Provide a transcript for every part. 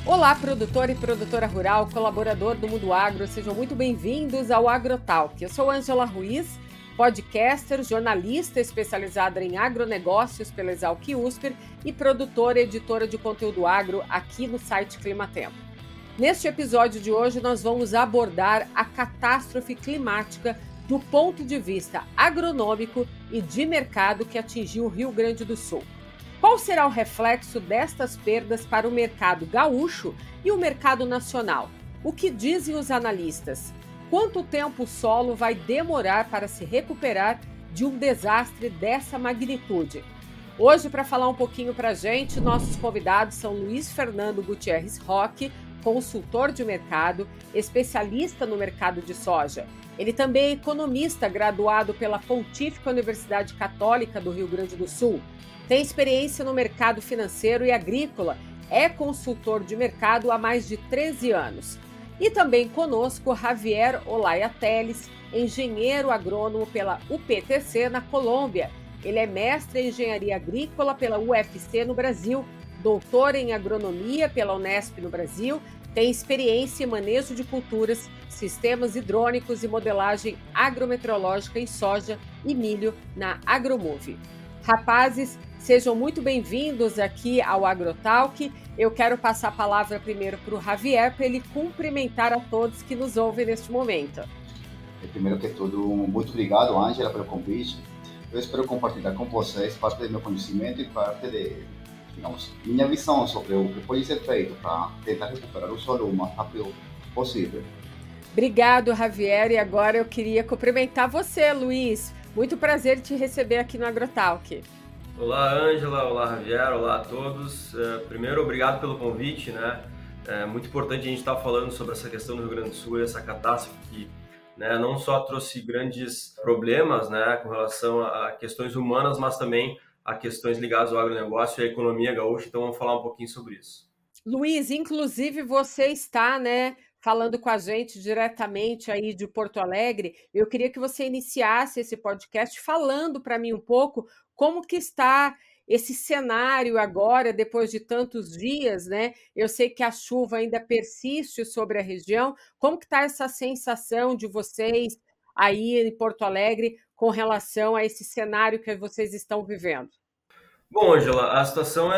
Olá, produtor e produtora rural, colaborador do Mundo Agro, sejam muito bem-vindos ao AgroTalk. Eu sou Ângela Ruiz, podcaster, jornalista especializada em agronegócios pela Exalc USP e produtora e editora de conteúdo agro aqui no site Climatempo. Neste episódio de hoje, nós vamos abordar a catástrofe climática do ponto de vista agronômico e de mercado que atingiu o Rio Grande do Sul. Qual será o reflexo destas perdas para o mercado gaúcho e o mercado nacional? O que dizem os analistas? Quanto tempo o solo vai demorar para se recuperar de um desastre dessa magnitude? Hoje, para falar um pouquinho para a gente, nossos convidados são Luiz Fernando Gutierrez Roque, consultor de mercado, especialista no mercado de soja. Ele também é economista graduado pela Pontífica Universidade Católica do Rio Grande do Sul. Tem experiência no mercado financeiro e agrícola, é consultor de mercado há mais de 13 anos. E também conosco Javier Olaya Teles, engenheiro agrônomo pela UPTC na Colômbia. Ele é mestre em engenharia agrícola pela UFC no Brasil, doutor em agronomia pela Unesp no Brasil, tem experiência em manejo de culturas, sistemas hidrônicos e modelagem agrometeorológica em soja e milho na Agromove. Rapazes, sejam muito bem-vindos aqui ao AgroTalk. Eu quero passar a palavra primeiro para o Javier, para ele cumprimentar a todos que nos ouvem neste momento. Primeiro que tudo, muito obrigado, Ângela, pelo convite. Eu espero compartilhar com vocês parte do meu conhecimento e parte de, minha visão sobre o que pode ser feito para tentar recuperar o solo o mais rápido possível. Obrigado, Javier. E agora eu queria cumprimentar você, Luiz. Muito prazer te receber aqui no AgroTalk. Olá, Ângela. Olá, Javier. Olá a todos. Primeiro, obrigado pelo convite, né? É muito importante a gente estar falando sobre essa questão do Rio Grande do Sul e essa catástrofe que, né, não só trouxe grandes problemas, né, com relação a questões humanas, mas também a questões ligadas ao agronegócio e à economia gaúcha. Então, vamos falar um pouquinho sobre isso. Luiz, inclusive você está, né, falando com a gente diretamente aí de Porto Alegre. Eu queria que você iniciasse esse podcast falando para mim um pouco como que está esse cenário agora, depois de tantos dias, né? Eu sei que a chuva ainda persiste sobre a região. Como que está essa sensação de vocês aí em Porto Alegre com relação a esse cenário que vocês estão vivendo? Bom, Ângela, a situação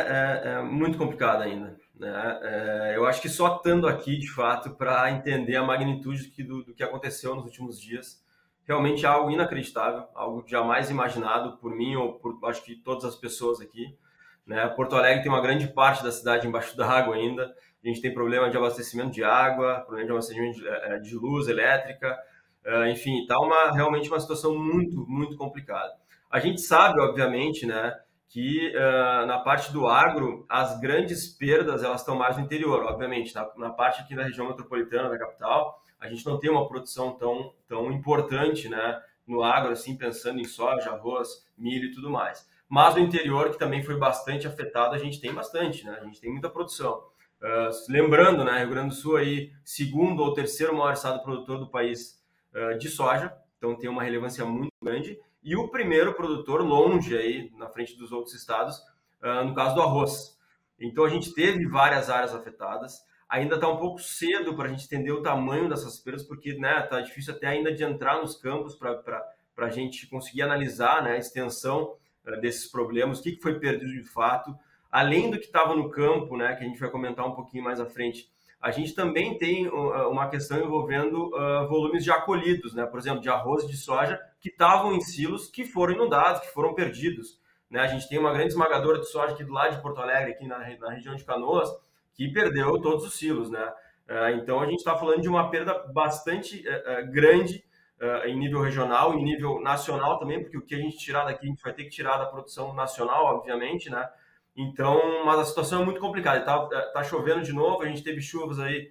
é muito complicada ainda, né? Eu acho que só estando aqui, de fato, para entender a magnitude do que aconteceu nos últimos dias, realmente é algo inacreditável, algo jamais imaginado por mim ou por, acho que, todas as pessoas aqui, né? Porto Alegre tem uma grande parte da cidade embaixo da água ainda, a gente tem problema de abastecimento de água, problema de abastecimento de luz elétrica, enfim, está realmente uma situação muito, muito complicada. A gente sabe, obviamente, né, que na parte do agro, as grandes perdas elas estão mais no interior, obviamente. Na parte aqui da região metropolitana, da capital, a gente não tem uma produção tão importante, né, no agro, assim, pensando em soja, arroz, milho e tudo mais. Mas no interior, que também foi bastante afetado, a gente tem bastante, né? A gente tem muita produção. Lembrando, né, Rio Grande do Sul aí, segundo ou terceiro maior estado produtor do país de soja, então tem uma relevância muito grande. E o primeiro produtor longe aí, na frente dos outros estados, no caso do arroz. Então a gente teve várias áreas afetadas. Ainda está um pouco cedo para a gente entender o tamanho dessas perdas, porque, né, tá difícil até ainda de entrar nos campos para a gente conseguir analisar, né, a extensão desses problemas, o que foi perdido de fato. Além do que estava no campo, né, que a gente vai comentar um pouquinho mais à frente, a gente também tem uma questão envolvendo volumes já colhidos, né? Por exemplo, de arroz e de soja que estavam em silos, que foram inundados, que foram perdidos, né? A gente tem uma grande esmagadora de soja aqui do lado de Porto Alegre, aqui na região de Canoas, que perdeu todos os silos, né? Então, a gente está falando de uma perda bastante grande em nível regional, em nível nacional também, porque o que a gente tirar daqui, a gente vai ter que tirar da produção nacional, obviamente, né? Então, mas a situação é muito complicada. Tá chovendo de novo, a gente teve chuvas aí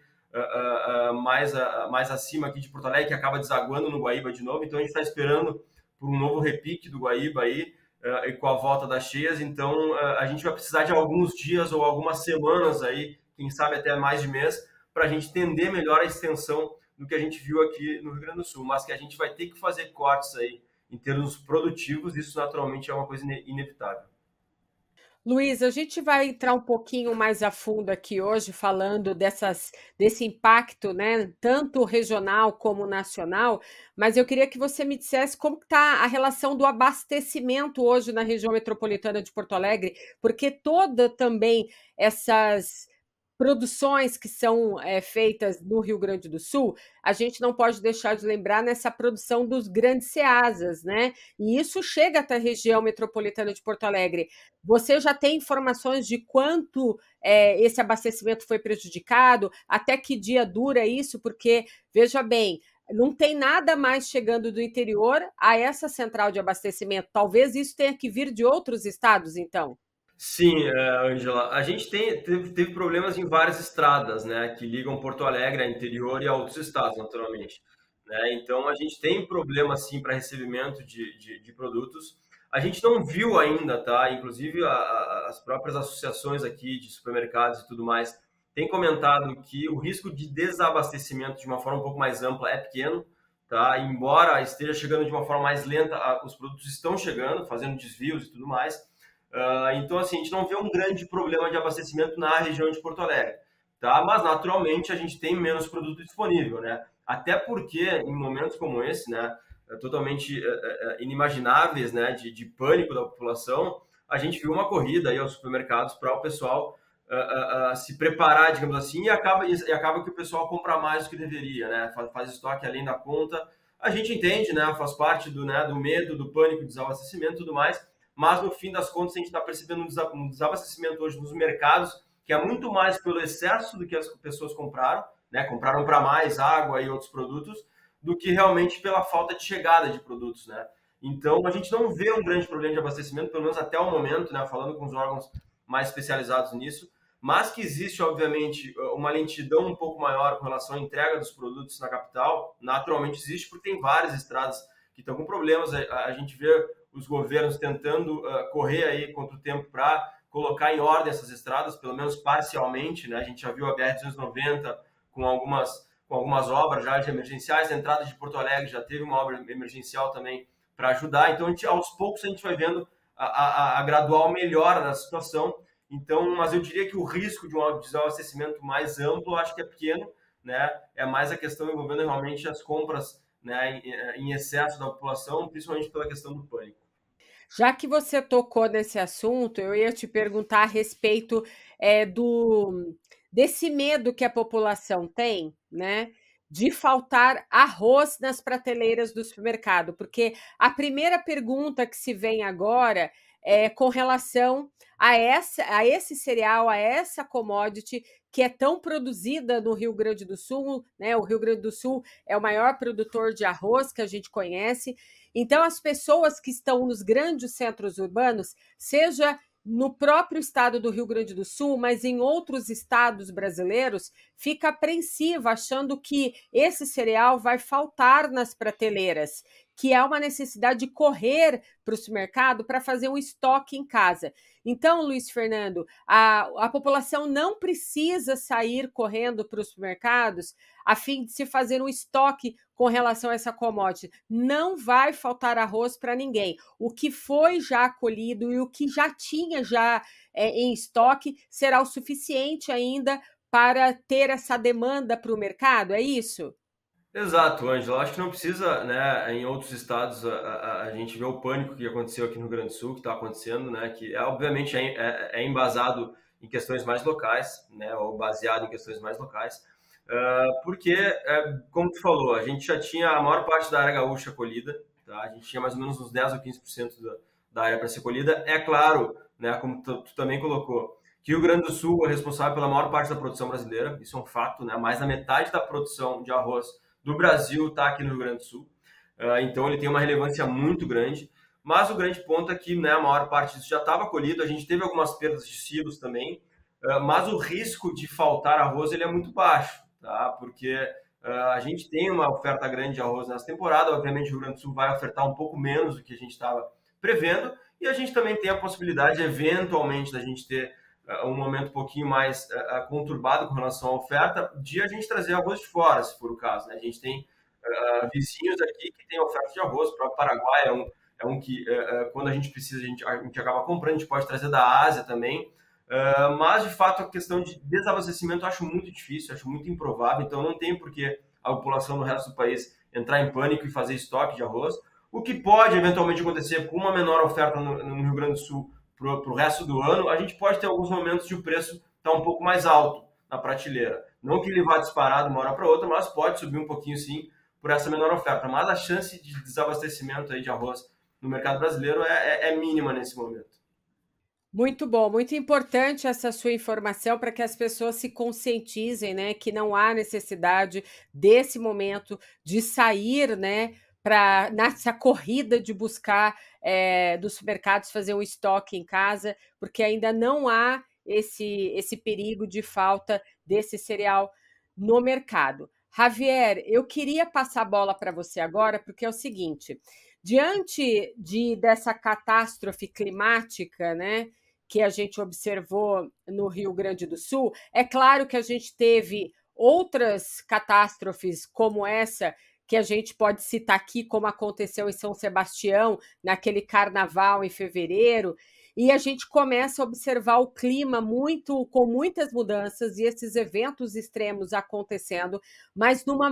mais acima aqui de Porto Alegre, que acaba desaguando no Guaíba de novo. Então, a gente está esperando por um novo repique do Guaíba aí, e com a volta das cheias. Então, a gente vai precisar de alguns dias ou algumas semanas aí, quem sabe até mais de mês, para a gente entender melhor a extensão do que a gente viu aqui no Rio Grande do Sul. Mas que a gente vai ter que fazer cortes aí em termos produtivos, isso naturalmente é uma coisa inevitável. Luiz, a gente vai entrar um pouquinho mais a fundo aqui hoje, falando desse impacto, né, tanto regional como nacional, mas eu queria que você me dissesse como está a relação do abastecimento hoje na região metropolitana de Porto Alegre, porque toda também essas produções que são feitas no Rio Grande do Sul, a gente não pode deixar de lembrar nessa produção dos grandes ceasas, né? E isso chega até a região metropolitana de Porto Alegre. Você já tem informações de quanto esse abastecimento foi prejudicado? Até que dia dura isso? Porque, veja bem, não tem nada mais chegando do interior a essa central de abastecimento. Talvez isso tenha que vir de outros estados, então. Sim, Ângela, a gente teve problemas em várias estradas, né, que ligam Porto Alegre ao interior e a outros estados, naturalmente. Né? Então, a gente tem problema, sim, para recebimento de produtos. A gente não viu ainda, tá? Inclusive, as próprias associações aqui de supermercados e tudo mais têm comentado que o risco de desabastecimento de uma forma um pouco mais ampla é pequeno, tá? Embora esteja chegando de uma forma mais lenta, os produtos estão chegando, fazendo desvios e tudo mais. Então, assim, a gente não vê um grande problema de abastecimento na região de Porto Alegre, tá? Mas, naturalmente, a gente tem menos produto disponível, né? Até porque, em momentos como esse, né, totalmente inimagináveis, né, de pânico da população, a gente viu uma corrida aí aos supermercados para o pessoal se preparar, digamos assim, e acaba que o pessoal compra mais do que deveria, né? Faz estoque além da conta. A gente entende, né? Faz parte do medo, do pânico, do desabastecimento e tudo mais, mas no fim das contas a gente está percebendo um desabastecimento hoje nos mercados, que é muito mais pelo excesso do que as pessoas compraram, né? Compraram para mais água e outros produtos, do que realmente pela falta de chegada de produtos, né? Então a gente não vê um grande problema de abastecimento, pelo menos até o momento, né? Falando com os órgãos mais especializados nisso, mas que existe, obviamente, uma lentidão um pouco maior com relação à entrega dos produtos na capital, naturalmente existe, porque tem várias estradas que estão com problemas. A gente vê os governos tentando correr aí contra o tempo para colocar em ordem essas estradas, pelo menos parcialmente, né? A gente já viu a BR-290 com algumas obras já de emergenciais, a entrada de Porto Alegre já teve uma obra emergencial também para ajudar. Então, aos poucos a gente vai vendo a gradual melhora da situação. Então, mas eu diria que o risco de um desabastecimento mais amplo, acho que é pequeno, né? É mais a questão envolvendo realmente as compras, né, em excesso da população, principalmente pela questão do pânico. Já que você tocou nesse assunto, eu ia te perguntar a respeito desse medo que a população tem, né? De faltar arroz nas prateleiras do supermercado, porque a primeira pergunta que se vem agora é com relação a esse cereal, a essa commodity que é tão produzida no Rio Grande do Sul, né? O Rio Grande do Sul é o maior produtor de arroz que a gente conhece. Então, as pessoas que estão nos grandes centros urbanos, seja no próprio estado do Rio Grande do Sul, mas em outros estados brasileiros, fica apreensiva, achando que esse cereal vai faltar nas prateleiras, que é uma necessidade de correr para o supermercado para fazer um estoque em casa. Então, Luiz Fernando, a população não precisa sair correndo para os supermercados a fim de se fazer um estoque com relação a essa commodity. Não vai faltar arroz para ninguém. O que foi já colhido e o que já tinha em estoque será o suficiente ainda para ter essa demanda para o mercado, é isso? Exato, Ângela. Acho que não precisa, né, em outros estados, a gente vê o pânico que aconteceu aqui no Rio Grande do Sul, que está acontecendo, né, que obviamente é embasado em questões mais locais, né, ou baseado em questões mais locais, porque, como tu falou, a gente já tinha a maior parte da área gaúcha colhida, tá? A gente tinha mais ou menos uns 10 ou 15% da área para ser colhida. É claro, né, como tu também colocou, que o Rio Grande do Sul é responsável pela maior parte da produção brasileira, isso é um fato, né? Mais da metade da produção de arroz do Brasil está aqui no Rio Grande do Sul. Então ele tem uma relevância muito grande. Mas o grande ponto é que, né, a maior parte disso já estava colhido. A gente teve algumas perdas de silos também, mas o risco de faltar arroz ele é muito baixo, tá? Porque a gente tem uma oferta grande de arroz nessa temporada. Obviamente o Rio Grande do Sul vai ofertar um pouco menos do que a gente estava prevendo. E a gente também tem a possibilidade, eventualmente, da gente ter um momento um pouquinho mais conturbado com relação à oferta, de a gente trazer arroz de fora, se for o caso, né? A gente tem vizinhos aqui que têm oferta de arroz, para o Paraguai é um que, quando a gente precisa, a gente acaba comprando, a gente pode trazer da Ásia também. Mas, de fato, a questão de desabastecimento eu acho muito difícil, acho muito improvável, então não tem por que a população no resto do país entrar em pânico e fazer estoque de arroz. O que pode eventualmente acontecer com uma menor oferta no Rio Grande do Sul para o resto do ano, a gente pode ter alguns momentos de o preço estar um pouco mais alto na prateleira. Não que ele vá disparar de uma hora para outra, mas pode subir um pouquinho sim por essa menor oferta. Mas a chance de desabastecimento aí de arroz no mercado brasileiro é mínima nesse momento. Muito bom, muito importante essa sua informação para que as pessoas se conscientizem, né, que não há necessidade desse momento de sair, né, para nessa corrida de buscar dos supermercados fazer um estoque em casa, porque ainda não há esse perigo de falta desse cereal no mercado. Javier, eu queria passar a bola para você agora, porque é o seguinte: diante dessa catástrofe climática, né, que a gente observou no Rio Grande do Sul, é claro que a gente teve outras catástrofes como essa, que a gente pode citar aqui, como aconteceu em São Sebastião, naquele carnaval em fevereiro, e a gente começa a observar o clima com muitas mudanças e esses eventos extremos acontecendo, mas numa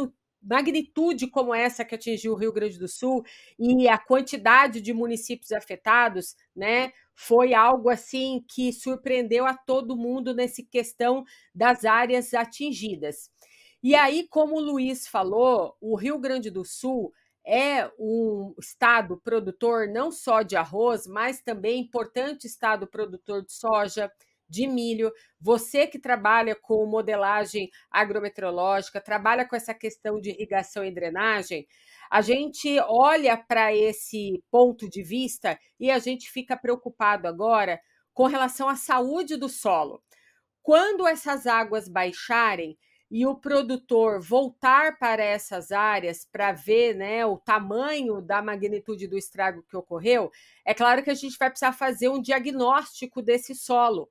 magnitude como essa que atingiu o Rio Grande do Sul e a quantidade de municípios afetados, né? Foi algo assim que surpreendeu a todo mundo nessa questão das áreas atingidas. E aí, como o Luiz falou, o Rio Grande do Sul é um estado produtor não só de arroz, mas também importante estado produtor de soja, de milho. Você que trabalha com modelagem agrometeorológica, trabalha com essa questão de irrigação e drenagem, a gente olha para esse ponto de vista e a gente fica preocupado agora com relação à saúde do solo. Quando essas águas baixarem e o produtor voltar para essas áreas para ver, né, o tamanho da magnitude do estrago que ocorreu, é claro que a gente vai precisar fazer um diagnóstico desse solo.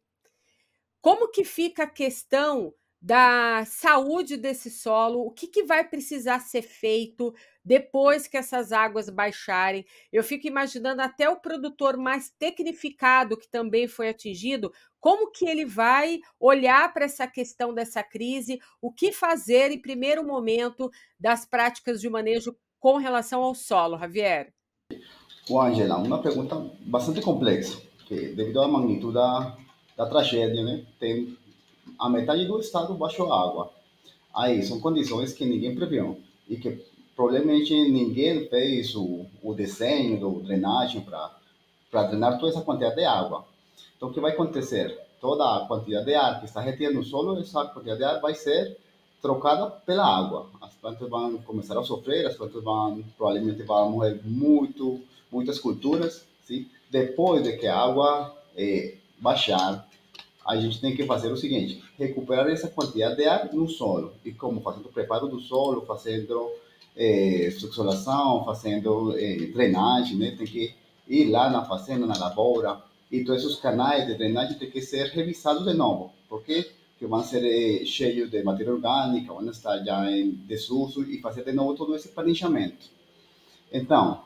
Como que fica a questão da saúde desse solo? O que vai precisar ser feito depois que essas águas baixarem? Eu fico imaginando até o produtor mais tecnificado que também foi atingido, como que ele vai olhar para essa questão dessa crise, o que fazer em primeiro momento das práticas de manejo com relação ao solo, Javier? Angela, uma pergunta bastante complexa, que devido à magnitude da tragédia, né, tem a metade do estado baixo água. Aí são condições que ninguém previu e que provavelmente ninguém fez o desenho do drenagem para drenar toda essa quantidade de água. Então, o que vai acontecer? Toda a quantidade de ar que está retida no solo, essa quantidade de ar vai ser trocada pela água. As plantas vão começar a sofrer, as plantas provavelmente vão morrer muitas culturas. Sim? Depois de que a água baixar, a gente tem que fazer o seguinte: recuperar essa quantidade de ar no solo. E como? Fazendo o preparo do solo, fazendo succionação, fazendo drenagem, né? Tem que ir lá na fazenda, na lavoura, e todos esses canais de drenagem têm que ser revisados de novo, porque vão ser cheios de matéria orgânica, vão estar já em desuso, e fazer de novo todo esse planejamento. Então,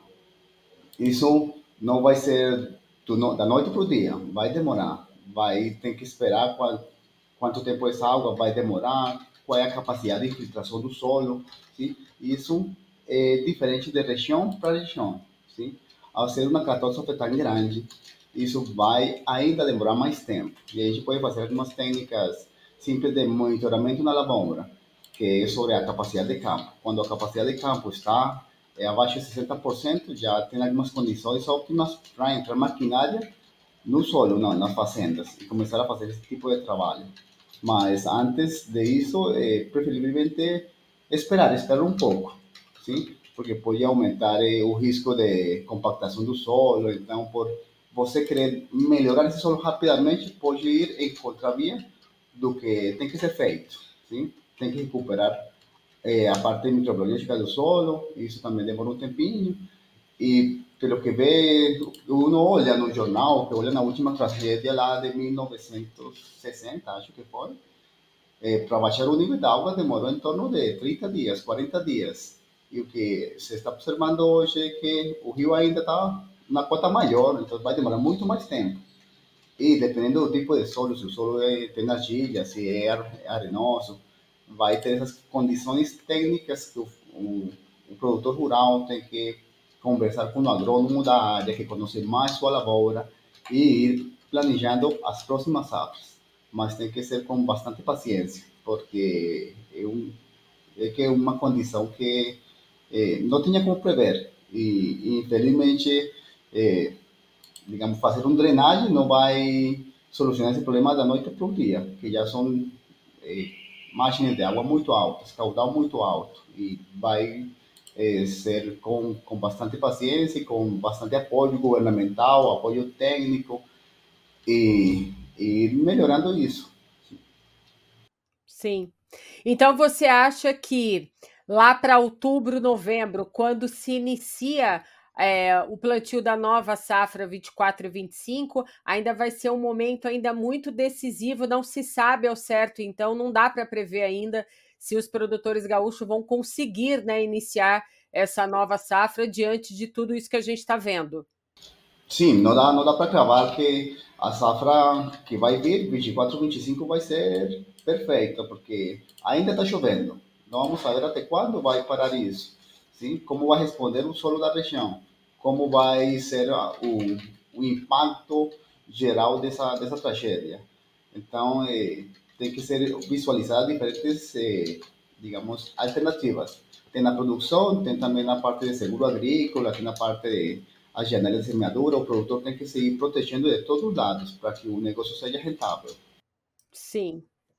isso não vai ser da noite para o dia, vai demorar. Tem que esperar quanto tempo essa água vai demorar, qual é a capacidade de infiltração do solo. Sim? Isso é diferente de região para região. Sim? Ao ser uma catástrofe tão grande, isso vai ainda demorar mais tempo. E a gente pode fazer algumas técnicas simples de monitoramento na lavoura, que é sobre a capacidade de campo. Quando a capacidade de campo está abaixo de 60%, já tem algumas condições óptimas para entrar maquinária no solo, não, nas fazendas, e começar a fazer esse tipo de trabalho. Mas antes disso, preferivelmente esperar um pouco, sim? Porque pode aumentar o risco de compactação do solo. Então, por você querer melhorar esse solo rapidamente, pode ir em contravia do que tem que ser feito, sim? Tem que recuperar a parte microbiológica do solo, isso também demora um tempinho, e pelo que vê, uno olha no jornal, que olha na última tragédia lá de 1960, acho que foi, para baixar o nível da água demorou em torno de 30 dias, 40 dias. E o que se está observando hoje é que o rio ainda está na cota maior, então vai demorar muito mais tempo. E dependendo do tipo de solo, se o solo tem argila, se é arenoso, vai ter essas condições técnicas que o produtor rural tem que conversar com o agrônomo da área, que conhece mais sua lavoura, e ir planejando as próximas safras. Mas tem que ser com bastante paciência, porque é que é uma condição que não tinha como prever. E infelizmente, eh, digamos, fazer um drenagem não vai solucionar esse problema da noite para o dia, que já são eh, margens de água muito altas, caudal muito alto, e vai ser com bastante paciência e com bastante apoio governamental, apoio técnico, e ir melhorando isso. Sim. Então você acha que lá para outubro, novembro, quando se inicia o plantio da nova safra 24 e 25, ainda vai ser um momento ainda muito decisivo, não se sabe ao certo, então não dá para prever ainda se os produtores gaúchos vão conseguir, né, iniciar essa nova safra diante de tudo isso que a gente está vendo. Sim, não dá para cravar que a safra que vai vir, 24, 25, vai ser perfeita, porque ainda está chovendo. Não vamos saber até quando vai parar isso. Sim? Como vai responder o solo da região? Como vai ser o impacto geral dessa tragédia? Então, tem que ser visualizar diferentes, digamos, alternativas. Tem na produção, tem também na parte de seguro agrícola, tem na parte de as janelas de semeadura, o produtor tem que seguir protegendo de todos os lados para que o negócio seja rentável. Sim.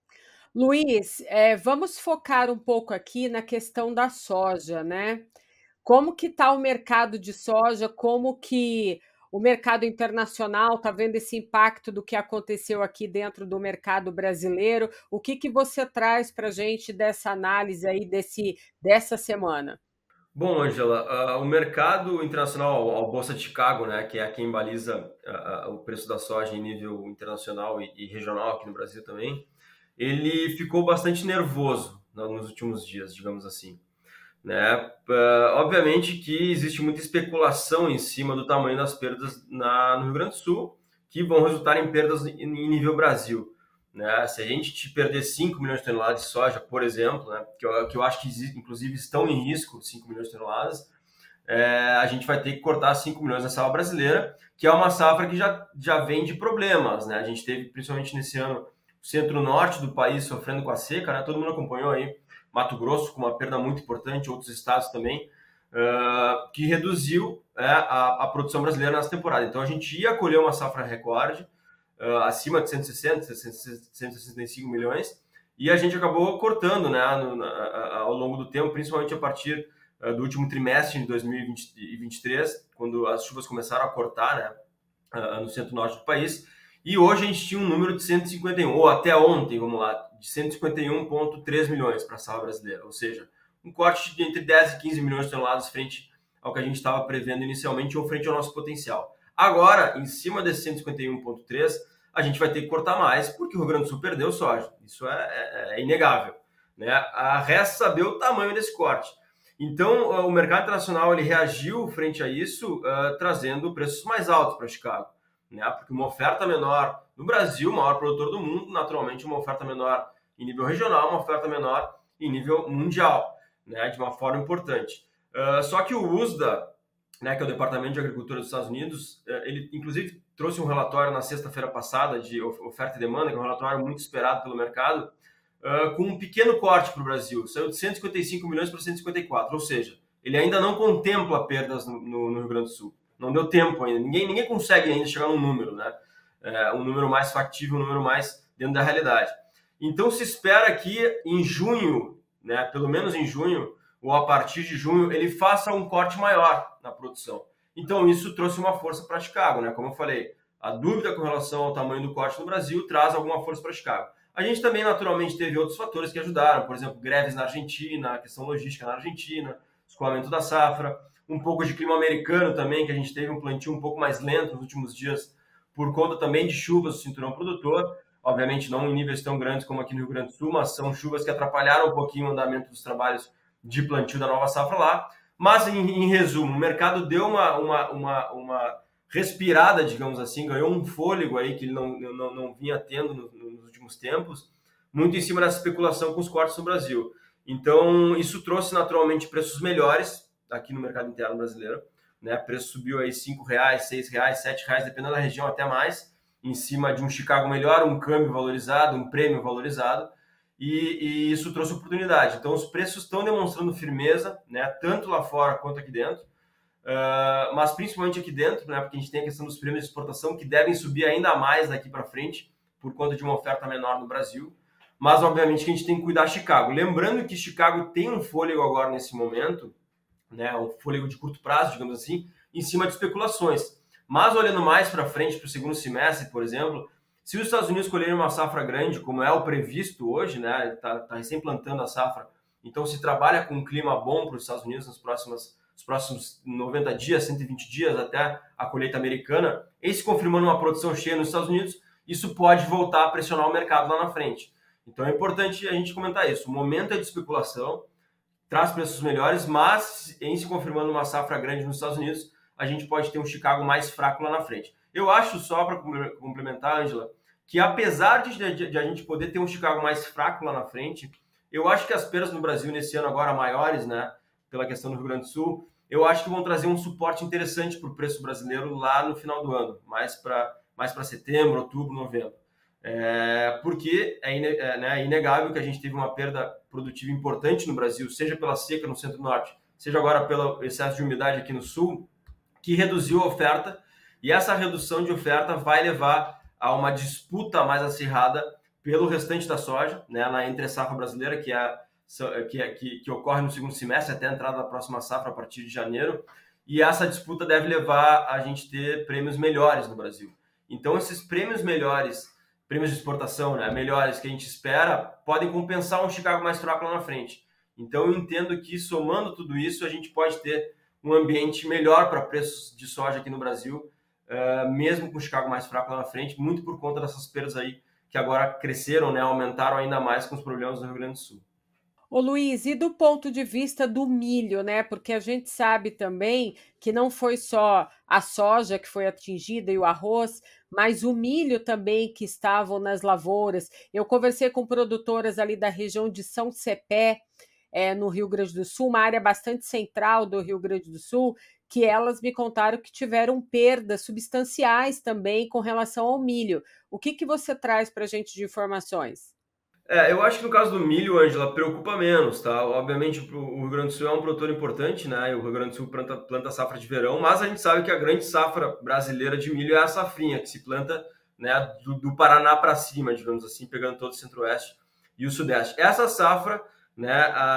Luiz, vamos focar um pouco aqui na questão da soja, né? Como que está o mercado de soja? Como que o mercado internacional está vendo esse impacto do que aconteceu aqui dentro do mercado brasileiro? O que que você traz para a gente dessa análise aí dessa semana? Bom, Angela, o mercado internacional, a Bolsa de Chicago, né, que é quem baliza o preço da soja em nível internacional e regional aqui no Brasil também, ele ficou bastante nervoso nos últimos dias, digamos assim, né? Obviamente que existe muita especulação em cima do tamanho das perdas no Rio Grande do Sul, que vão resultar em perdas em nível Brasil, né? Se a gente perder 5 milhões de toneladas de soja, por exemplo, né, que eu acho que inclusive estão em risco, 5 milhões de toneladas, a gente vai ter que cortar 5 milhões da safra brasileira, que é uma safra que já vem de problemas, né? A gente teve, principalmente nesse ano, o centro-norte do país sofrendo com a seca, né? Todo mundo acompanhou aí, Mato Grosso com uma perda muito importante, outros estados também, que reduziu a produção brasileira nessa temporada. Então a gente ia colher uma safra recorde, acima de 160, 165 milhões, e a gente acabou cortando, né, ao longo do tempo, principalmente a partir do último trimestre de 2023, quando as chuvas começaram a cortar, né, no centro-norte do país, e hoje a gente tinha um número de 151, ou até ontem, vamos lá, de 151,3 milhões para a safra brasileira, ou seja, um corte de entre 10 e 15 milhões de toneladas frente ao que a gente estava prevendo inicialmente ou frente ao nosso potencial. Agora, em cima desse 151,3, a gente vai ter que cortar mais, porque o Rio Grande do Sul perdeu soja. Isso é inegável, né? Resta saber o tamanho desse corte. Então, o mercado internacional ele reagiu frente a isso, trazendo preços mais altos para Chicago, né? Porque uma oferta menor no Brasil, o maior produtor do mundo, naturalmente uma oferta menor em nível regional, uma oferta menor em nível mundial, né? De uma forma importante. Só que o USDA, né, que é o Departamento de Agricultura dos Estados Unidos, ele inclusive trouxe um relatório na sexta-feira passada de oferta e demanda, que é um relatório muito esperado pelo mercado, com um pequeno corte para o Brasil. Saiu de 155 milhões para 154, ou seja, ele ainda não contempla perdas no Rio Grande do Sul. Não deu tempo ainda. Ninguém consegue ainda chegar num número, né? Um número mais factível, um número mais dentro da realidade. Então se espera que em junho, né, pelo menos em junho, ou a partir de junho, ele faça um corte maior na produção. Então isso trouxe uma força para Chicago, né? Como eu falei, a dúvida com relação ao tamanho do corte no Brasil traz alguma força para Chicago. A gente também, naturalmente, teve outros fatores que ajudaram, por exemplo, greves na Argentina, a questão logística na Argentina, escoamento da safra, um pouco de clima americano também, que a gente teve um plantio um pouco mais lento nos últimos dias, por conta também de chuvas do cinturão produtor, obviamente não em níveis tão grandes como aqui no Rio Grande do Sul, mas são chuvas que atrapalharam um pouquinho o andamento dos trabalhos de plantio da nova safra lá. Mas, em resumo, o mercado deu uma respirada, digamos assim, ganhou um fôlego aí que ele não vinha tendo nos últimos tempos, muito em cima dessa especulação com os cortes no Brasil. Então, isso trouxe naturalmente preços melhores aqui no mercado interno brasileiro, né? O preço subiu aí R$5, R$6, R$7, dependendo da região até mais, em cima de um Chicago melhor, um câmbio valorizado, um prêmio valorizado, e isso trouxe oportunidade. Então, os preços estão demonstrando firmeza, né? Tanto lá fora quanto aqui dentro, mas principalmente aqui dentro, né? Porque a gente tem a questão dos prêmios de exportação que devem subir ainda mais daqui para frente, por conta de uma oferta menor no Brasil. Mas, obviamente, que a gente tem que cuidar Chicago. Lembrando que Chicago tem um fôlego agora nesse momento, né, um fôlego de curto prazo, digamos assim, em cima de especulações. Mas, olhando mais para frente, para o segundo semestre, por exemplo, se os Estados Unidos escolherem uma safra grande, como é o previsto hoje, né, está recém plantando a safra, então se trabalha com um clima bom para os Estados Unidos nos próximos 90 dias, 120 dias, até a colheita americana, e se confirmando uma produção cheia nos Estados Unidos, isso pode voltar a pressionar o mercado lá na frente. Então é importante a gente comentar isso. O momento é de especulação, traz preços melhores, mas em se confirmando uma safra grande nos Estados Unidos, a gente pode ter um Chicago mais fraco lá na frente. Eu acho, só para complementar, Ângela, que apesar de a gente poder ter um Chicago mais fraco lá na frente, eu acho que as perdas no Brasil nesse ano agora maiores, né, pela questão do Rio Grande do Sul, eu acho que vão trazer um suporte interessante para o preço brasileiro lá no final do ano, mais para setembro, outubro, novembro. Porque é inegável que a gente teve uma perda produtiva importante no Brasil, seja pela seca no centro-norte, seja agora pelo excesso de umidade aqui no sul, que reduziu a oferta, e essa redução de oferta vai levar a uma disputa mais acirrada pelo restante da soja, né, na entre-safra brasileira, que ocorre no segundo semestre, até a entrada da próxima safra a partir de janeiro, e essa disputa deve levar a gente ter prêmios melhores no Brasil. Então, esses prêmios melhores, prêmios de exportação, né, melhores que a gente espera, podem compensar um Chicago mais fraco lá na frente. Então, eu entendo que, somando tudo isso, a gente pode ter um ambiente melhor para preços de soja aqui no Brasil, mesmo com o Chicago mais fraco lá na frente, muito por conta dessas perdas aí que agora cresceram, né, aumentaram ainda mais com os problemas do Rio Grande do Sul. Ô Luiz, e do ponto de vista do milho, né? Porque a gente sabe também que não foi só a soja que foi atingida e o arroz, mas o milho também que estavam nas lavouras. Eu conversei com produtoras ali da região de São Cepé, no Rio Grande do Sul, uma área bastante central do Rio Grande do Sul, que elas me contaram que tiveram perdas substanciais também com relação ao milho. O que você traz para a gente de informações? Eu acho que no caso do milho, Ângela, preocupa menos, tá? Obviamente o Rio Grande do Sul é um produtor importante, né? O Rio Grande do Sul planta safra de verão, mas a gente sabe que a grande safra brasileira de milho é a safrinha, que se planta, né, do Paraná para cima, digamos assim, pegando todo o centro-oeste e o sudeste. Essa safra, né,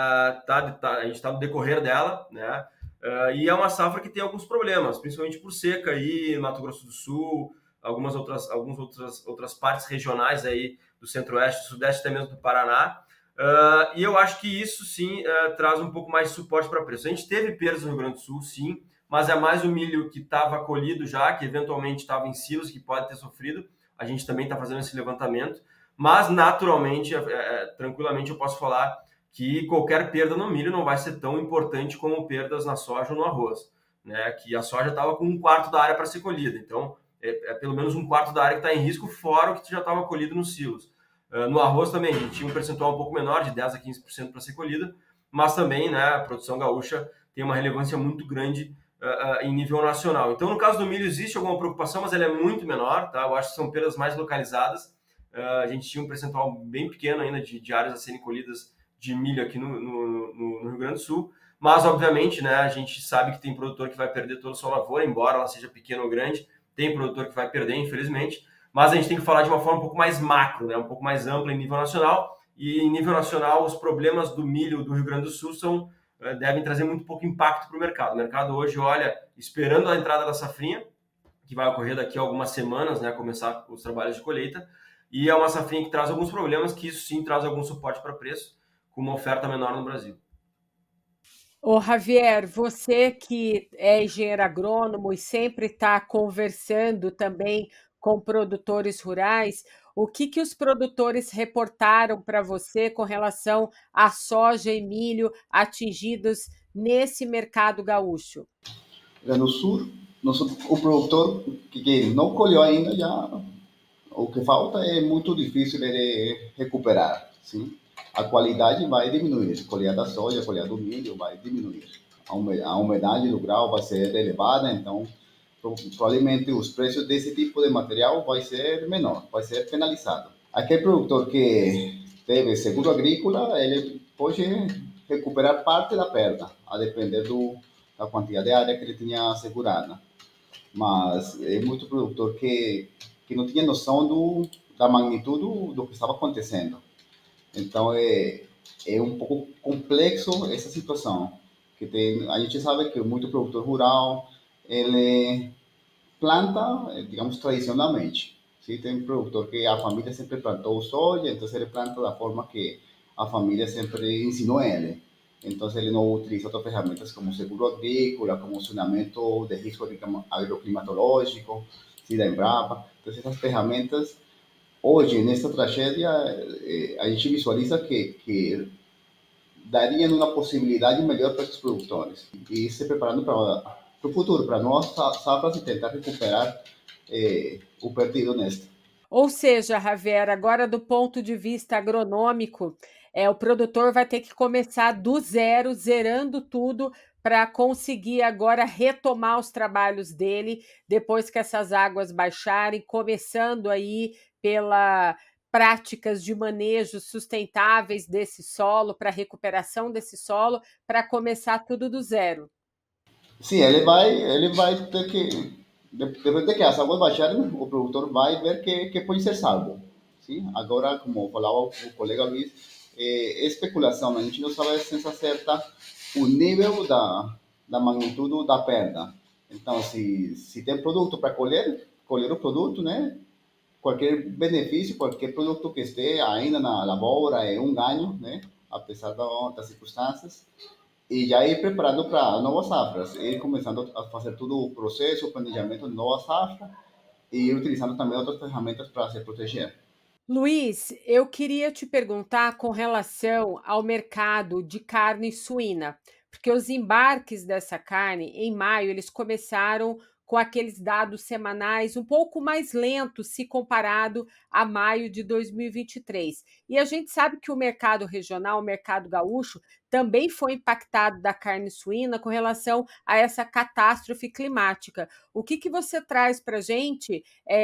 a gente está no decorrer dela, né? E é uma safra que tem alguns problemas, principalmente por seca aí, no Mato Grosso do Sul, algumas outras partes regionais aí do centro-oeste, do sudeste, até mesmo do Paraná. E eu acho que isso, sim, traz um pouco mais de suporte para preço. A gente teve perdas no Rio Grande do Sul, sim, mas é mais o milho que estava colhido já, que eventualmente estava em silos, que pode ter sofrido. A gente também está fazendo esse levantamento. Mas, naturalmente, tranquilamente, eu posso falar que qualquer perda no milho não vai ser tão importante como perdas na soja ou no arroz, né? Que a soja estava com 1/4 da área para ser colhida. Então, pelo menos 1/4 da área que está em risco, fora o que já estava colhido nos silos. No arroz também, a gente tinha um percentual um pouco menor, de 10% a 15% para ser colhida, mas também, né, a produção gaúcha tem uma relevância muito grande em nível nacional. Então, no caso do milho, existe alguma preocupação, mas ela é muito menor, tá? Eu acho que são perdas mais localizadas. A gente tinha um percentual bem pequeno ainda de áreas a serem colhidas de milho aqui no Rio Grande do Sul, mas, obviamente, né, a gente sabe que tem produtor que vai perder toda a sua lavoura, embora ela seja pequena ou grande, tem produtor que vai perder, infelizmente, mas a gente tem que falar de uma forma um pouco mais macro, né? Um pouco mais ampla em nível nacional, e em nível nacional os problemas do milho do Rio Grande do Sul devem trazer muito pouco impacto para o mercado. O mercado hoje olha, esperando a entrada da safrinha, que vai ocorrer daqui a algumas semanas, né? Começar os trabalhos de colheita, e é uma safrinha que traz alguns problemas, que isso sim traz algum suporte para preço, com uma oferta menor no Brasil. Ô, Javier, você que é engenheiro agrônomo e sempre está conversando também com produtores rurais, o que os produtores reportaram para você com relação à soja e milho atingidos nesse mercado gaúcho? No sul, o produtor que não colheu ainda, já o que falta é muito difícil de recuperar. Sim? A qualidade vai diminuir. A colheita da soja, a colheita do milho vai diminuir. A umidade do grau vai ser elevada, então provavelmente os preços desse tipo de material vai ser menor, vai ser penalizado. Aquele produtor que teve seguro agrícola, ele pode recuperar parte da perda, a depender da quantidade de área que ele tinha assegurada. Mas é muito produtor que não tinha noção da magnitude do que estava acontecendo. Então é um pouco complexo essa situação. A gente sabe que muito produtor rural, ele planta, digamos, tradicionalmente. Sim, tem produtor que a família sempre plantou soja, então ele planta da forma que a família sempre ensinou ele. Então ele não utiliza outras ferramentas como seguro agrícola, como saneamento de risco agroclimatológico, sim, da Embrapa. Então essas ferramentas, hoje, nessa tragédia, a gente visualiza que dariam uma possibilidade melhor para esses produtores e se preparando para o futuro, para novas safras e tentar recuperar o perdido nesta. Ou seja, Javier, agora do ponto de vista agronômico, o produtor vai ter que começar do zero, zerando tudo, para conseguir agora retomar os trabalhos dele, depois que essas águas baixarem, começando aí pela práticas de manejo sustentáveis desse solo, para recuperação desse solo, para começar tudo do zero. Sim, ele vai ter que, depois de que as águas baixarem, o produtor vai ver que pode ser salvo. Sim? Agora, como falava o colega Luiz, é especulação, a gente não sabe se acerta o nível da magnitude da perda. Então, se tem produto para colher o produto, né? Qualquer benefício, qualquer produto que esteja ainda na lavoura é um ganho, né? Apesar das circunstâncias. E já ir preparando para novas safras, ir começando a fazer todo o processo, o planejamento de nova safra e ir utilizando também outras ferramentas para se proteger. Luiz, eu queria te perguntar com relação ao mercado de carne suína, porque os embarques dessa carne em maio eles começaram com aqueles dados semanais um pouco mais lentos se comparado a maio de 2023. E a gente sabe que o mercado regional, o mercado gaúcho, também foi impactado da carne suína com relação a essa catástrofe climática. O que você traz para a gente?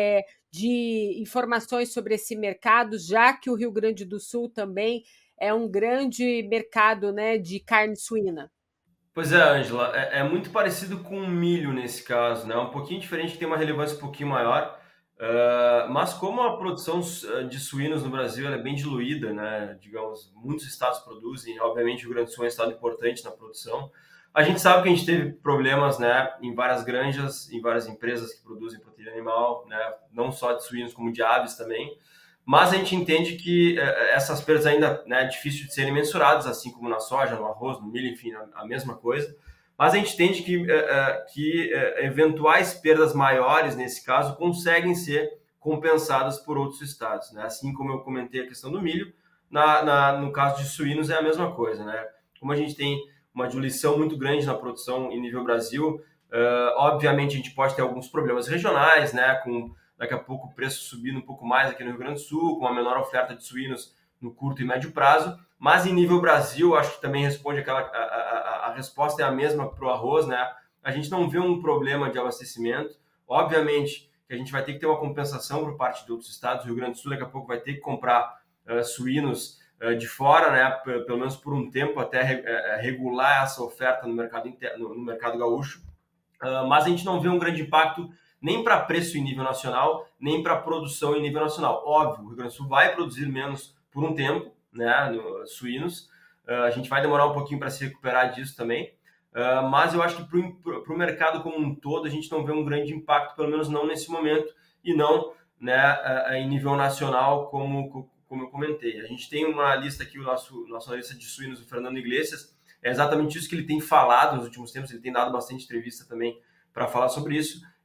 De informações sobre esse mercado, já que o Rio Grande do Sul também é um grande mercado, né, de carne suína. Pois é, Ângela, é muito parecido com o milho nesse caso, né? Um pouquinho diferente, tem uma relevância um pouquinho maior, mas como a produção de suínos no Brasil ela é bem diluída, né? Digamos, muitos estados produzem, obviamente o Rio Grande do Sul é um estado importante na produção. A gente sabe que a gente teve problemas, né, em várias granjas, em várias empresas que produzem proteína animal, né? Não só de suínos como de aves também. Mas a gente entende que essas perdas ainda, né, é difícil de serem mensuradas, assim como na soja, no arroz, no milho, enfim, a mesma coisa. Mas a gente entende que eventuais perdas maiores, nesse caso, conseguem ser compensadas por outros estados. Né? Assim como eu comentei a questão do milho, no caso de suínos é a mesma coisa. Né? Como a gente tem uma diluição muito grande na produção em nível Brasil, obviamente a gente pode ter alguns problemas regionais, né, com daqui a pouco o preço subindo um pouco mais aqui no Rio Grande do Sul, com uma menor oferta de suínos no curto e médio prazo, mas em nível Brasil, acho que também responde a resposta é a mesma para o arroz, né? A gente não vê um problema de abastecimento, obviamente que a gente vai ter que ter uma compensação por parte de outros estados, o Rio Grande do Sul daqui a pouco vai ter que comprar suínos de fora, né? Pelo menos por um tempo, até regular essa oferta no mercado, no mercado gaúcho, mas a gente não vê um grande impacto nem para preço em nível nacional, nem para produção em nível nacional. Óbvio, o Rio Grande do Sul vai produzir menos por um tempo, né, suínos. A gente vai demorar um pouquinho para se recuperar disso também. Mas eu acho que para o mercado como um todo, a gente não vê um grande impacto, pelo menos não nesse momento, e não, né, em nível nacional, como eu comentei. A gente tem uma lista aqui, o nosso analista de suínos, o Fernando Iglesias, é exatamente isso que ele tem falado nos últimos tempos, ele tem dado bastante entrevista também para falar sobre isso.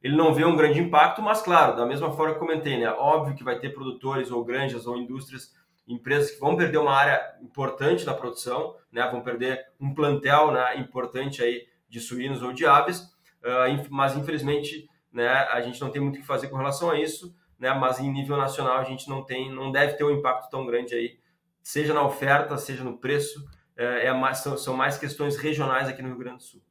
ele não vê um grande impacto, mas claro, da mesma forma que comentei, né? Óbvio que vai ter produtores ou granjas ou indústrias, empresas que vão perder uma área importante da produção, né? Vão perder um plantel, né, importante aí de suínos ou de aves, mas infelizmente, né, a gente não tem muito o que fazer com relação a isso, né? Mas em nível nacional a gente não deve ter um impacto tão grande aí, seja na oferta, seja no preço, são mais questões regionais aqui no Rio Grande do Sul.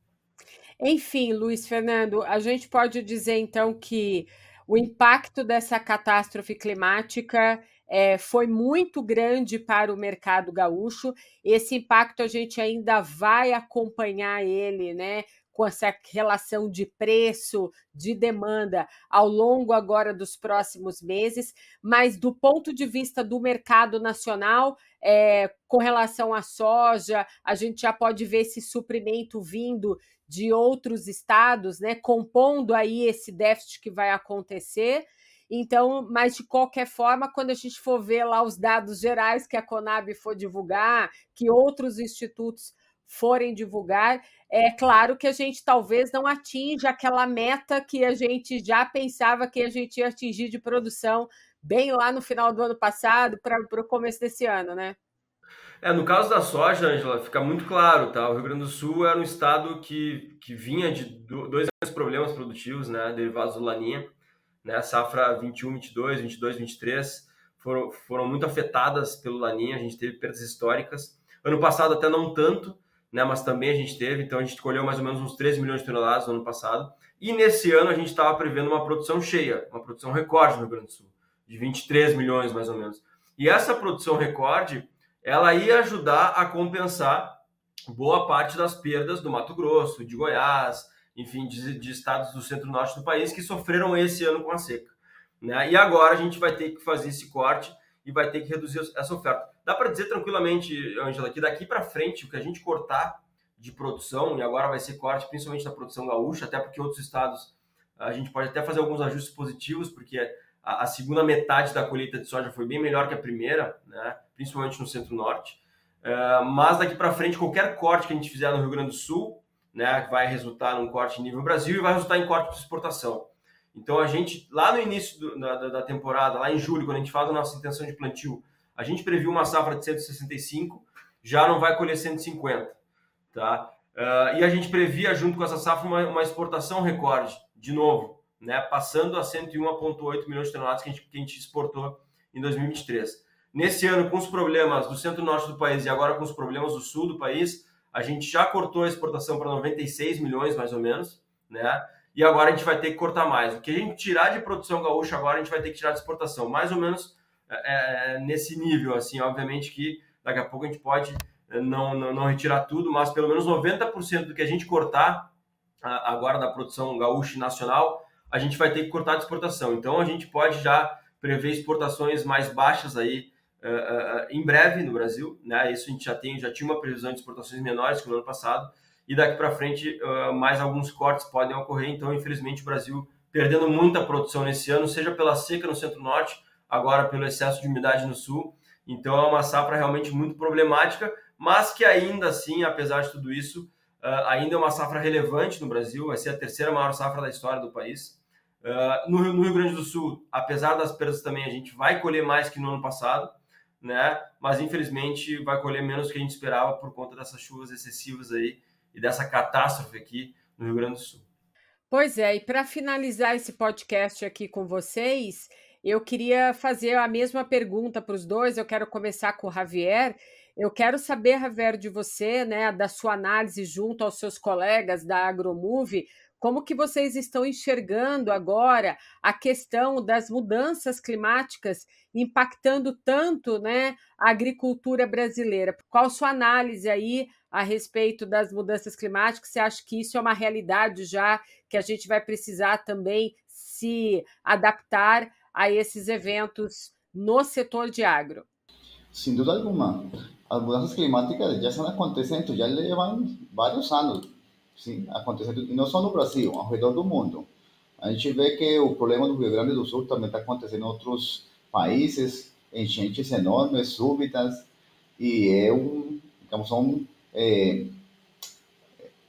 Enfim, Luiz Fernando, a gente pode dizer então que o impacto dessa catástrofe climática foi muito grande para o mercado gaúcho. Esse impacto a gente ainda vai acompanhar ele, né? Com essa relação de preço, de demanda ao longo agora dos próximos meses, mas do ponto de vista do mercado nacional, com relação à soja, a gente já pode ver esse suprimento vindo de outros estados, né, compondo aí esse déficit que vai acontecer. Então, mas de qualquer forma, quando a gente for ver lá os dados gerais que a Conab for divulgar, que outros institutos forem divulgar, é claro que a gente talvez não atinja aquela meta que a gente já pensava que a gente ia atingir de produção bem lá no final do ano passado para o começo desse ano, né? No caso da soja, Ângela, fica muito claro, tá? O Rio Grande do Sul era um estado que vinha de dois grandes problemas produtivos, né, derivados do Laninha, né? A safra 21, 22, 22, 23 foram muito afetadas pelo Laninha, a gente teve perdas históricas. Ano passado até não tanto, né, mas também a gente teve, então a gente colheu mais ou menos uns 13 milhões de toneladas no ano passado. E nesse ano a gente estava prevendo uma produção cheia, uma produção recorde no Rio Grande do Sul, de 23 milhões mais ou menos. E essa produção recorde, ela ia ajudar a compensar boa parte das perdas do Mato Grosso, de Goiás, enfim, de estados do centro-norte do país que sofreram esse ano com a seca, né? E agora a gente vai ter que fazer esse corte e vai ter que reduzir essa oferta. Dá para dizer tranquilamente, Ângela, que daqui para frente o que a gente cortar de produção, e agora vai ser corte principalmente da produção gaúcha, até porque outros estados a gente pode até fazer alguns ajustes positivos, porque a segunda metade da colheita de soja foi bem melhor que a primeira, né? Principalmente no centro-norte. Mas daqui para frente, qualquer corte que a gente fizer no Rio Grande do Sul, né, vai resultar num corte em nível Brasil e vai resultar em corte de exportação. Então a gente, lá no início da temporada, lá em julho, quando a gente faz a nossa intenção de plantio, a gente previu uma safra de 165, já não vai colher 150, tá? E a gente previa, junto com essa safra, uma exportação recorde, de novo, né, passando a 101,8 milhões de toneladas que a gente exportou em 2023. Nesse ano, com os problemas do centro-norte do país e agora com os problemas do sul do país, a gente já cortou a exportação para 96 milhões, mais ou menos, né? E agora a gente vai ter que cortar mais. O que a gente tirar de produção gaúcha agora, a gente vai ter que tirar de exportação. Mais ou menos nesse nível, assim, obviamente que daqui a pouco a gente pode não retirar tudo, mas pelo menos 90% do que a gente cortar agora da produção gaúcha e nacional, a gente vai ter que cortar de exportação. Então a gente pode já prever exportações mais baixas aí em breve no Brasil, né? Isso a gente já tinha uma previsão de exportações menores que no ano passado, e daqui para frente mais alguns cortes podem ocorrer. Então, infelizmente, o Brasil perdendo muita produção nesse ano, seja pela seca no centro-norte, agora pelo excesso de umidade no sul. Então, é uma safra realmente muito problemática, mas que ainda assim, apesar de tudo isso, ainda é uma safra relevante no Brasil, vai ser a terceira maior safra da história do país. No Rio Grande do Sul, apesar das perdas também, a gente vai colher mais que no ano passado, né? Mas infelizmente vai colher menos do que a gente esperava por conta dessas chuvas excessivas aí e dessa catástrofe aqui no Rio Grande do Sul. Pois é, e para finalizar esse podcast aqui com vocês, eu queria fazer a mesma pergunta para os dois. Eu quero começar com o Javier. Eu quero saber, Javier, de você, né, da sua análise junto aos seus colegas da Agromove, como que vocês estão enxergando agora a questão das mudanças climáticas impactando tanto, né, a agricultura brasileira? Qual a sua análise aí a respeito das mudanças climáticas? Você acha que isso é uma realidade já, que a gente vai precisar também se adaptar a esses eventos no setor de agro? Sin duda alguna, las mudanzas climáticas ya están acontecendo, ya llevan vários anos, sim, acontecendo, e não só no Brasil, ao redor do mundo. A gente vê que o problema do Rio Grande do Sul também está acontecendo em outros países, enchentes enormes, súbitas, e digamos, são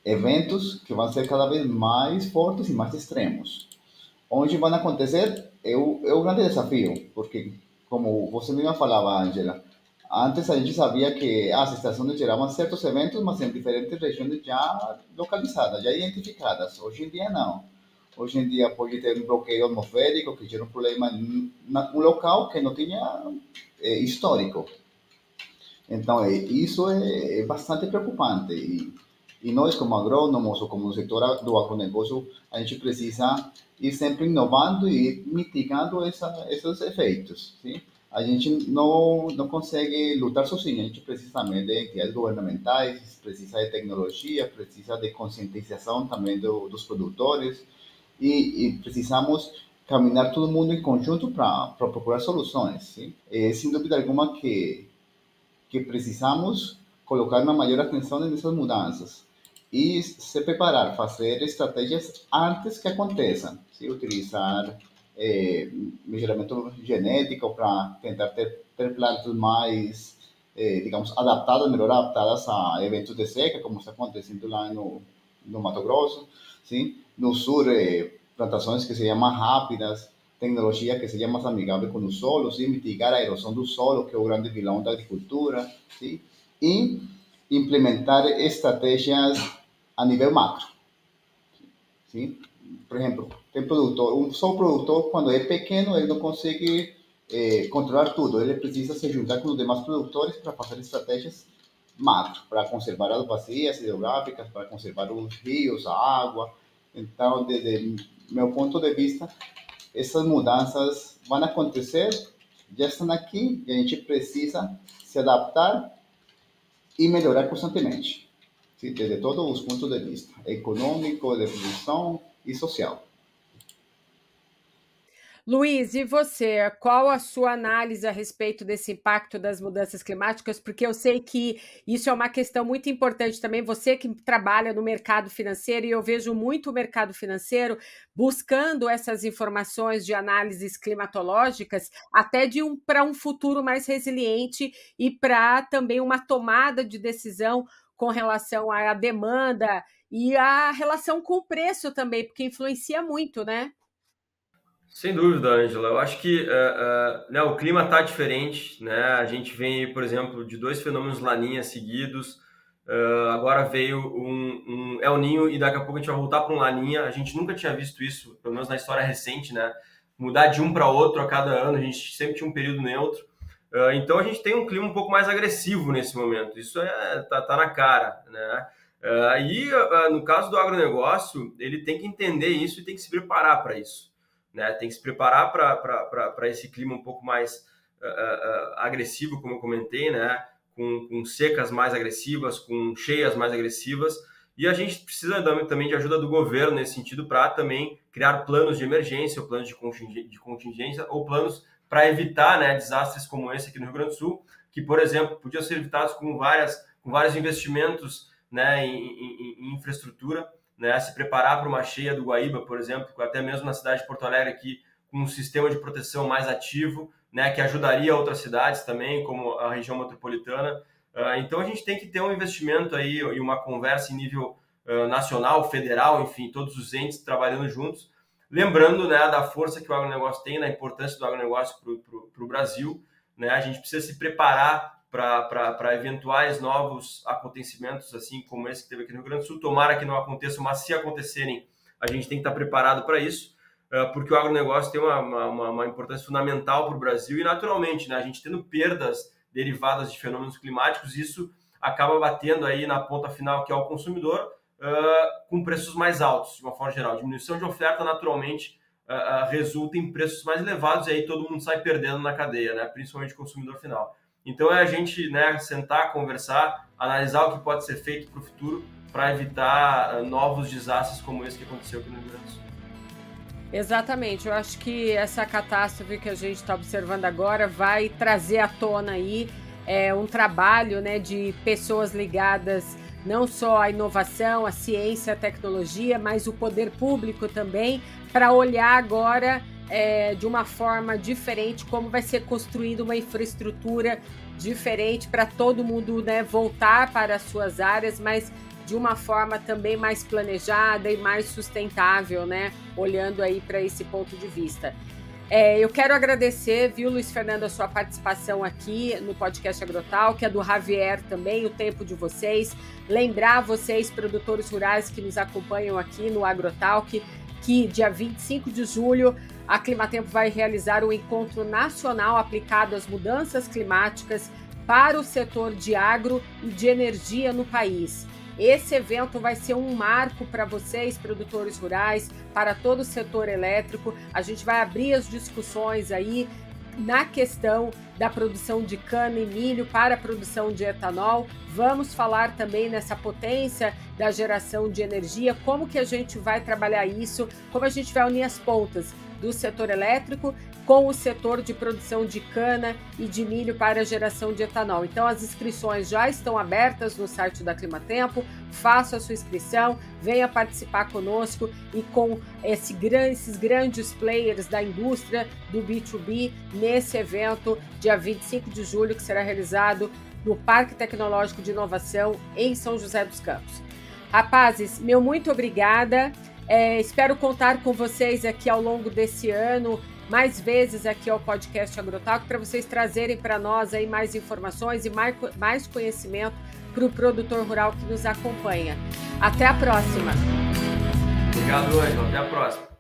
eventos que vão ser cada vez mais fortes e mais extremos. Onde vão acontecer é o grande desafio, porque, como você mesma falava, Angela, antes a gente sabia que as estações geravam certos eventos, mas em diferentes regiões já localizadas, já identificadas. Hoje em dia, não. Hoje em dia pode ter um bloqueio atmosférico que gera um problema em um local que não tinha histórico. Então, isso é bastante preocupante. E nós, como agrônomos ou como setor do agronegócio, a gente precisa ir sempre inovando e mitigando esses efeitos. Sim? A gente não consegue lutar sozinho, a gente precisa também de entidades governamentais, precisa de tecnologia, precisa de conscientização também dos produtores e precisamos caminhar todo mundo em conjunto para procurar soluções. Sim? Sem dúvida alguma que precisamos colocar uma maior atenção nessas mudanças e se preparar, fazer estratégias antes que aconteçam, se utilizar melhoramento genético para tentar ter plantas mais, digamos, adaptadas, melhor adaptadas a eventos de seca, como está acontecendo lá no Mato Grosso, sim? No sul, plantações que sejam mais rápidas, tecnologia que seja mais amigável com o solo, sim? Mitigar a erosão do solo, que é o grande vilão da agricultura, sim? E implementar estratégias a nível macro, sim? Por exemplo, tem produtor, só o produtor, quando é pequeno, ele não consegue controlar tudo, ele precisa se juntar com os demais produtores para fazer estratégias macro, para conservar as bacias hidrográficas, para conservar os rios, a água. Então, desde meu ponto de vista, essas mudanças vão acontecer, já estão aqui, e a gente precisa se adaptar e melhorar constantemente, sim, desde todos os pontos de vista, econômico, de produção e social. Luiz, e você? Qual a sua análise a respeito desse impacto das mudanças climáticas? Porque eu sei que isso é uma questão muito importante também. Você que trabalha no mercado financeiro, e eu vejo muito o mercado financeiro buscando essas informações de análises climatológicas, até para um futuro mais resiliente e para também uma tomada de decisão com relação à demanda e à relação com o preço também, porque influencia muito, né? Sem dúvida, Ângela. Eu acho que né, o clima está diferente, né? A gente vem, por exemplo, de 2 fenômenos Laninha seguidos. Agora veio um El Niño e daqui a pouco a gente vai voltar para um Laninha. A gente nunca tinha visto isso, pelo menos na história recente, né? Mudar de um para outro a cada ano. A gente sempre tinha um período neutro. Então a gente tem um clima um pouco mais agressivo nesse momento. Isso tá na cara, né? No caso do agronegócio, ele tem que entender isso e tem que se preparar para isso. Né? Tem que se preparar para esse clima um pouco mais agressivo, como eu comentei, né? Com secas mais agressivas, com cheias mais agressivas. E a gente precisa também de ajuda do governo nesse sentido para também criar planos de emergência, ou planos de contingência, ou planos para evitar, né, desastres como esse aqui no Rio Grande do Sul, que, por exemplo, podiam ser evitados com vários investimentos, né, em infraestrutura, né, se preparar para uma cheia do Guaíba, por exemplo, até mesmo na cidade de Porto Alegre aqui, com um sistema de proteção mais ativo, né, que ajudaria outras cidades também, como a região metropolitana. Então a gente tem que ter um investimento aí e uma conversa em nível nacional, federal, enfim, todos os entes trabalhando juntos, lembrando, né, da força que o agronegócio tem, da importância do agronegócio para o Brasil, né, a gente precisa se preparar para eventuais novos acontecimentos, assim como esse que teve aqui no Rio Grande do Sul. Tomara que não aconteçam, mas se acontecerem, a gente tem que estar preparado para isso, porque o agronegócio tem uma importância fundamental para o Brasil e, naturalmente, né, a gente tendo perdas derivadas de fenômenos climáticos, isso acaba batendo aí na ponta final, que é o consumidor, com preços mais altos, de uma forma geral. Diminuição de oferta, naturalmente, resulta em preços mais elevados e aí todo mundo sai perdendo na cadeia, né, principalmente o consumidor final. Então é a gente, né, sentar, conversar, analisar o que pode ser feito para o futuro para evitar novos desastres como esse que aconteceu aqui no Rio Grande do Sul. Exatamente, eu acho que essa catástrofe que a gente está observando agora vai trazer à tona aí um trabalho, né, de pessoas ligadas não só à inovação, à ciência, à tecnologia, mas o poder público também, para olhar agora de uma forma diferente como vai ser construída uma infraestrutura diferente para todo mundo, né, voltar para as suas áreas, mas de uma forma também mais planejada e mais sustentável, né? Olhando aí para esse ponto de vista. Eu quero agradecer, viu, Luiz Fernando, a sua participação aqui no podcast Agrotalk, a do Javier também, o tempo de vocês. Lembrar vocês, produtores rurais que nos acompanham aqui no Agrotalk, que dia 25 de julho a Climatempo vai realizar um encontro nacional aplicado às mudanças climáticas para o setor de agro e de energia no país. Esse evento vai ser um marco para vocês, produtores rurais, para todo o setor elétrico. A gente vai abrir as discussões aí na questão da produção de cana e milho para a produção de etanol. Vamos falar também nessa potência da geração de energia, como que a gente vai trabalhar isso, como a gente vai unir as pontas do setor elétrico com o setor de produção de cana e de milho para a geração de etanol. Então, as inscrições já estão abertas no site da Climatempo. Faça a sua inscrição, venha participar conosco e com esses grandes players da indústria do B2B nesse evento, dia 25 de julho, que será realizado no Parque Tecnológico de Inovação em São José dos Campos. Rapazes, meu muito obrigada. Espero contar com vocês aqui ao longo desse ano, mais vezes aqui ao podcast Agrotalk, para vocês trazerem para nós aí mais informações e mais conhecimento para o produtor rural que nos acompanha. Até a próxima! Obrigado, Ângela. Até a próxima.